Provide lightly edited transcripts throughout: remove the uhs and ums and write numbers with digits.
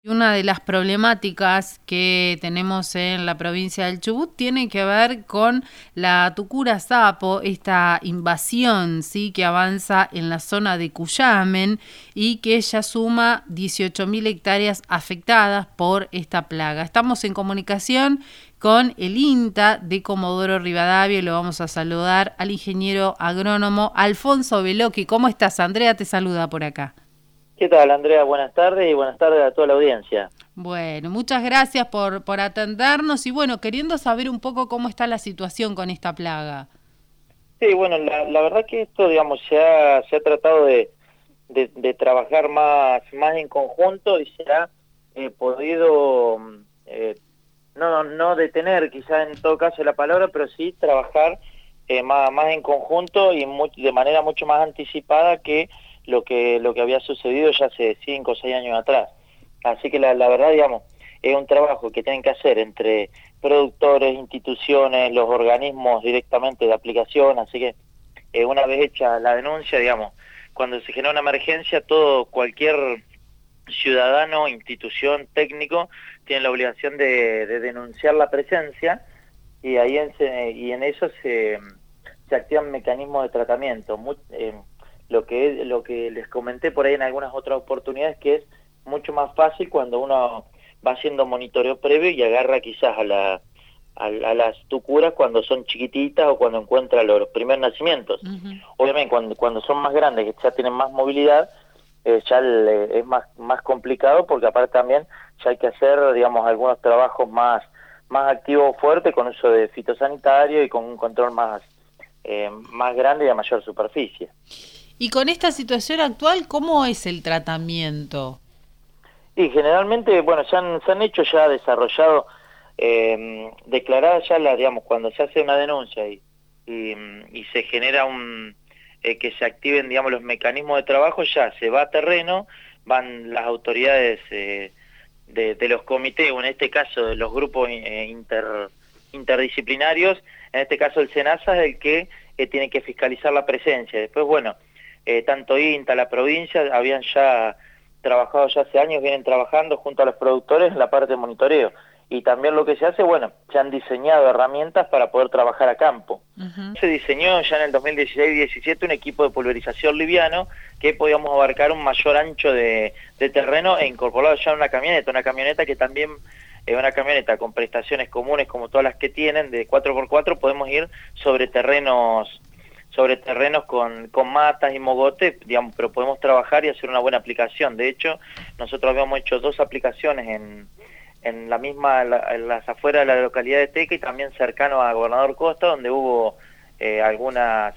Una de las problemáticas que tenemos en la provincia del Chubut tiene que ver con la tucura sapo, esta invasión, ¿sí?, que avanza en la zona de Cuyamen y que ya suma 18.000 hectáreas afectadas por esta plaga. Estamos en comunicación con el INTA de Comodoro Rivadavia y lo vamos a saludar al ingeniero agrónomo Alfonso Veloqui. ¿Cómo estás? Andrea te saluda por acá. ¿Qué tal, Andrea? Buenas tardes y buenas tardes a toda la audiencia. Bueno, muchas gracias por atendernos y bueno, queriendo saber un poco cómo está la situación con esta plaga. Sí, bueno, la verdad que esto, digamos, se ha tratado de trabajar más en conjunto y se ha podido, no detener quizás en todo caso la palabra, pero sí trabajar más en conjunto y de manera mucho más anticipada que lo que había sucedido ya hace 5 o 6 años atrás. Así que la verdad, digamos, es un trabajo que tienen que hacer entre productores, instituciones, los organismos directamente de aplicación, así que una vez hecha la denuncia, digamos, cuando se genera una emergencia, cualquier ciudadano, institución, técnico, tiene la obligación de denunciar la presencia y ahí en eso se activan mecanismos de tratamiento. Lo que les comenté por ahí en algunas otras oportunidades, que es mucho más fácil cuando uno va haciendo monitoreo previo y agarra quizás a las tucuras cuando son chiquititas o cuando encuentra los primeros nacimientos. Obviamente cuando son más grandes, que ya tienen más movilidad, es más complicado, porque aparte también ya hay que hacer, digamos, algunos trabajos más activos, fuertes, con uso de fitosanitario y con un control más grande y a mayor superficie. Y con esta situación actual, ¿cómo es el tratamiento? Y generalmente, bueno, se han hecho ya, desarrollado, declaradas ya digamos, cuando se hace una denuncia y se genera que se activen, digamos, los mecanismos de trabajo, ya se va a terreno, van las autoridades de los comités, o en este caso de los grupos interdisciplinarios, en este caso el SENASA es el que tiene que fiscalizar la presencia. Después, bueno, tanto INTA, la provincia, habían ya trabajado, ya hace años vienen trabajando junto a los productores en la parte de monitoreo. Y también lo que se hace, bueno, se han diseñado herramientas para poder trabajar a campo. Se diseñó ya en el 2016-17 un equipo de pulverización liviano que podíamos abarcar un mayor ancho de terreno e incorporado ya una camioneta que también es una camioneta con prestaciones comunes como todas las que tienen, de 4x4, podemos ir sobre terrenos con matas y mogotes, digamos, pero podemos trabajar y hacer una buena aplicación. De hecho, nosotros habíamos hecho 2 aplicaciones en las afueras de la localidad de Teca y también cercano a Gobernador Costa, donde hubo alguna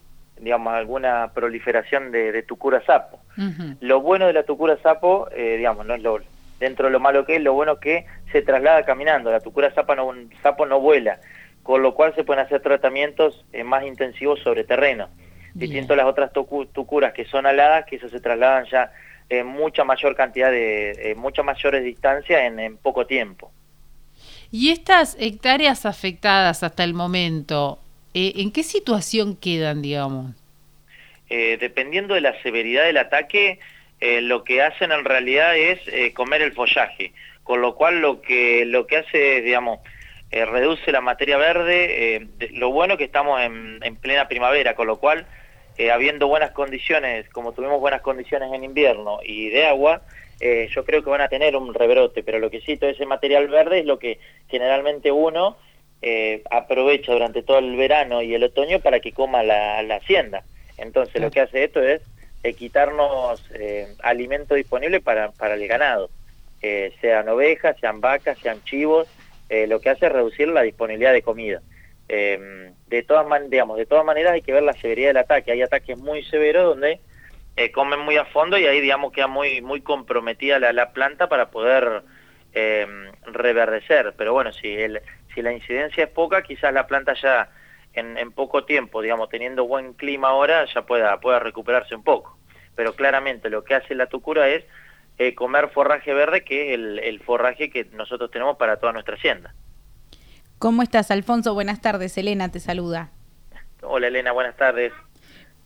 proliferación de tucura sapo. Lo bueno de la tucura sapo, digamos, no es dentro de lo malo que es, lo bueno que se traslada caminando. La tucura sapo no vuela, con lo cual se pueden hacer tratamientos más intensivos sobre terreno. Distinto a las otras tucuras que son aladas, que eso se trasladan ya mucha mayor cantidad muchas mayores distancias en poco tiempo. ¿Y estas hectáreas afectadas hasta el momento, en qué situación quedan, digamos? Dependiendo de la severidad del ataque, lo que hacen en realidad es comer el follaje, con lo cual lo que hace es, digamos, reduce la materia verde. Lo bueno es que estamos en plena primavera, con lo cual, habiendo buenas condiciones, como tuvimos buenas condiciones en invierno y de agua, yo creo que van a tener un rebrote, pero lo que sí, todo ese material verde es lo que generalmente uno aprovecha durante todo el verano y el otoño para que coma la hacienda. Entonces, claro, lo que hace esto es quitarnos alimento disponible para el ganado, sean ovejas, sean vacas, sean chivos. Lo que hace es reducir la disponibilidad de comida. De todas maneras hay que ver la severidad del ataque. Hay ataques muy severos donde comen muy a fondo y ahí, digamos, queda muy comprometida la planta para poder reverdecer. Pero bueno, si la incidencia es poca, quizás la planta ya en poco tiempo, digamos, teniendo buen clima ahora, ya pueda recuperarse un poco. Pero claramente lo que hace la tucura es comer forraje verde, que es el forraje que nosotros tenemos para toda nuestra hacienda. ¿Cómo estás, Alfonso? Buenas tardes, Elena te saluda. Hola, Elena, buenas tardes.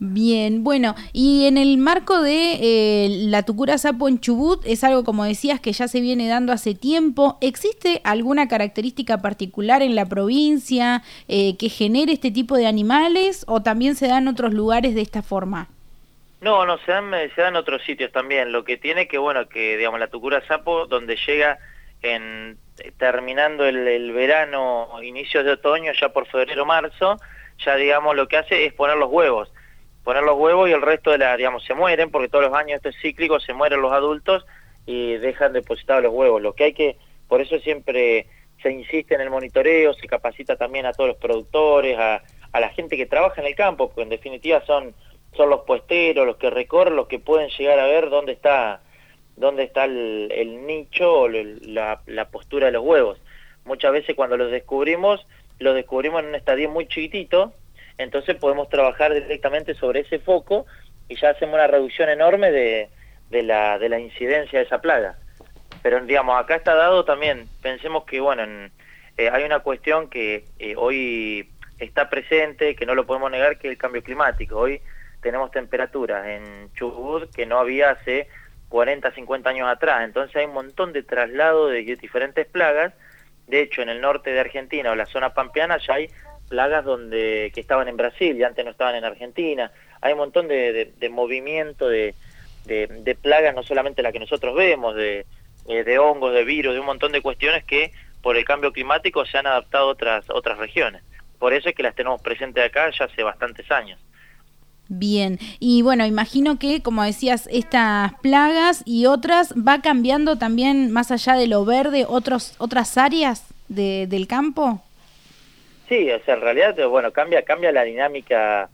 Bien, bueno, y en el marco de la tucura sapo en Chubut, es algo, como decías, que ya se viene dando hace tiempo. ¿Existe alguna característica particular en la provincia que genere este tipo de animales o también se da en otros lugares de esta forma? No, se dan otros sitios también. Lo que tiene que, bueno, que digamos la tucura sapo, donde llega terminando el verano, inicios de otoño, ya por febrero, marzo, ya digamos lo que hace es poner los huevos y el resto digamos, se mueren, porque todos los años esto es cíclico, se mueren los adultos y dejan depositados los huevos. Lo que hay que, por eso siempre se insiste en el monitoreo, se capacita también a todos los productores, a la gente que trabaja en el campo, porque en definitiva son los puesteros, los que recorren, los que pueden llegar a ver dónde está el nicho o la postura de los huevos. Muchas veces cuando los descubrimos en un estadio muy chiquitito, entonces podemos trabajar directamente sobre ese foco y ya hacemos una reducción enorme de la incidencia de esa plaga. Pero digamos, acá está dado también, pensemos que bueno, hay una cuestión que hoy está presente, que no lo podemos negar, que es el cambio climático. Hoy tenemos temperaturas en Chubut que no había hace 40, 50 años atrás, entonces hay un montón de traslado de diferentes plagas. De hecho, en el norte de Argentina o la zona pampeana ya hay plagas que estaban en Brasil y antes no estaban en Argentina. Hay un montón de movimiento de plagas, no solamente la que nosotros vemos, de hongos, de virus, de un montón de cuestiones que por el cambio climático se han adaptado a otras regiones. Por eso es que las tenemos presentes acá ya hace bastantes años. Bien, y bueno, imagino que, como decías, estas plagas y otras va cambiando también más allá de lo verde, otras áreas del campo. Sí, o sea, en realidad, bueno, cambia la dinámica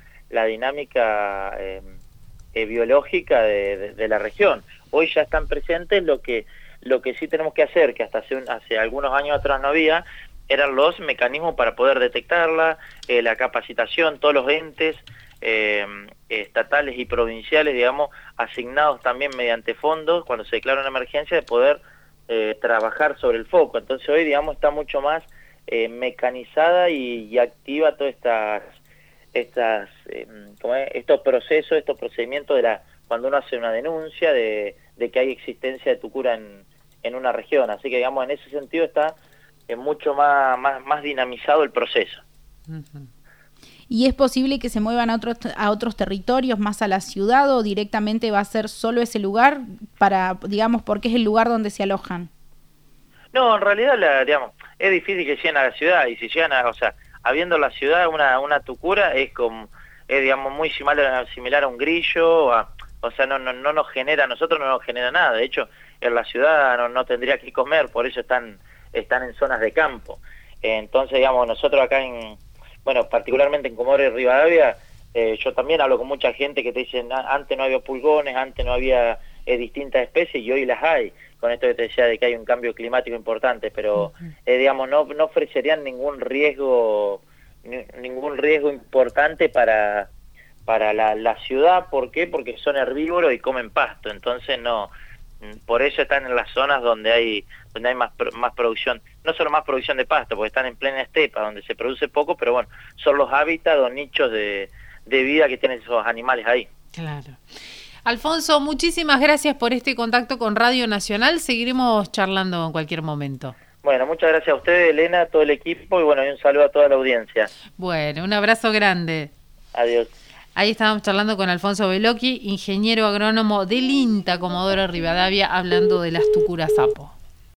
biológica de la región. Hoy ya están presentes lo que sí tenemos que hacer, que hasta hace algunos años atrás no había, eran los mecanismos para poder detectarla, la capacitación, todos los entes estatales y provinciales, digamos, asignados también mediante fondos, cuando se declara una emergencia, de poder trabajar sobre el foco. Entonces hoy, digamos, está mucho más mecanizada y activa todas estos procesos, estos procedimientos cuando uno hace una denuncia de que hay existencia de tucura en una región. Así que, digamos, en ese sentido está mucho más dinamizado el proceso. Uh-huh. ¿Y es posible que se muevan a otros territorios, más a la ciudad, o directamente va a ser solo ese lugar porque es el lugar donde se alojan? No, en realidad, digamos, es difícil que lleguen a la ciudad, y si llegan habiendo la ciudad una tucura digamos, muy similar a un grillo, no nos genera, a nosotros no nos genera nada. De hecho, en la ciudad no tendría que comer, por eso están en zonas de campo. Entonces, digamos, nosotros acá particularmente en Comodoro Rivadavia, yo también hablo con mucha gente que te dicen, antes no había pulgones, antes no había distintas especies, y hoy las hay, con esto que te decía de que hay un cambio climático importante, pero digamos, no ofrecerían ningún riesgo importante para la ciudad. ¿Por qué? Porque son herbívoros y comen pasto, entonces por eso están en las zonas donde hay más producción, no solo más producción de pasto, porque están en plena estepa, donde se produce poco, pero bueno, son los hábitats o nichos de vida que tienen esos animales ahí. Claro. Alfonso, muchísimas gracias por este contacto con Radio Nacional. Seguiremos charlando en cualquier momento. Bueno, muchas gracias a ustedes, Elena, a todo el equipo, y bueno, y un saludo a toda la audiencia. Bueno, un abrazo grande. Adiós. Ahí estábamos charlando con Alfonso Bellocchi, ingeniero agrónomo del INTA Comodoro Rivadavia, hablando de las tucuras sapo.